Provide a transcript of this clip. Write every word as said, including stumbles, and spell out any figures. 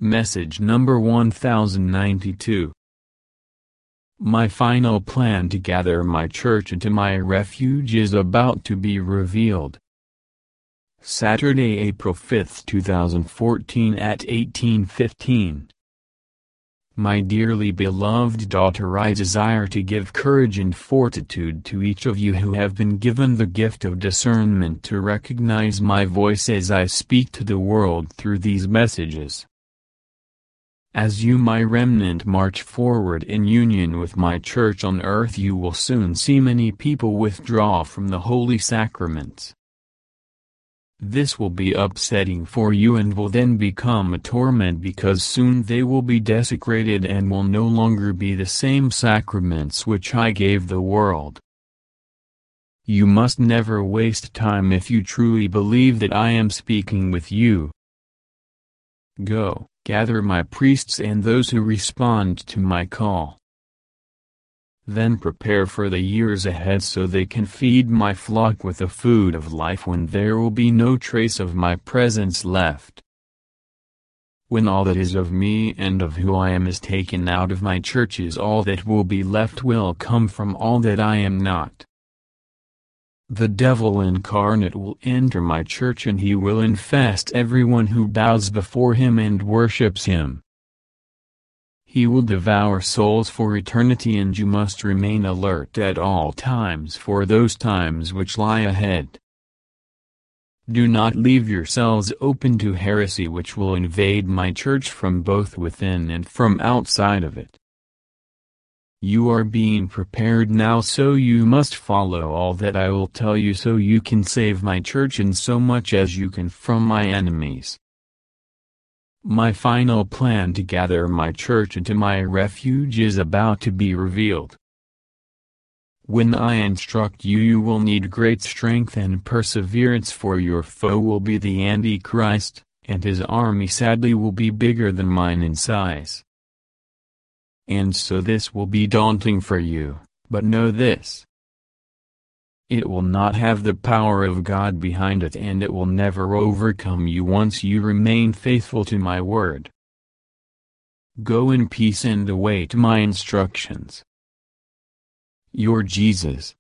Message number one thousand ninety-two. My final plan to gather my church into my refuge is about to be revealed. Saturday, April fifth, two thousand fourteen at eighteen fifteen. My dearly beloved daughter, I desire to give courage and fortitude to each of you who have been given the gift of discernment to recognize my voice as I speak to the world through these messages. As you, my remnant, march forward in union with my church on earth, you will soon see many people withdraw from the holy sacraments. This will be upsetting for you and will then become a torment, because soon they will be desecrated and will no longer be the same sacraments which I gave the world. You must never waste time if you truly believe that I am speaking with you. Go, gather my priests and those who respond to my call. Then prepare for the years ahead so they can feed my flock with the food of life when there will be no trace of my presence left. When all that is of me and of who I am is taken out of my churches, all that will be left will come from all that I am not. The devil incarnate will enter my church and he will infest everyone who bows before him and worships him. He will devour souls for eternity, and you must remain alert at all times for those times which lie ahead. Do not leave yourselves open to heresy which will invade my church from both within and from outside of it. You are being prepared now, so you must follow all that I will tell you so you can save my church in so much as you can from my enemies. My final plan to gather my church into my refuge is about to be revealed. When I instruct you, you will need great strength and perseverance, for your foe will be the Antichrist, and his army sadly will be bigger than mine in size. And so this will be daunting for you, but know this: it will not have the power of God behind it, and it will never overcome you once you remain faithful to my word. Go in peace and await my instructions. Your Jesus.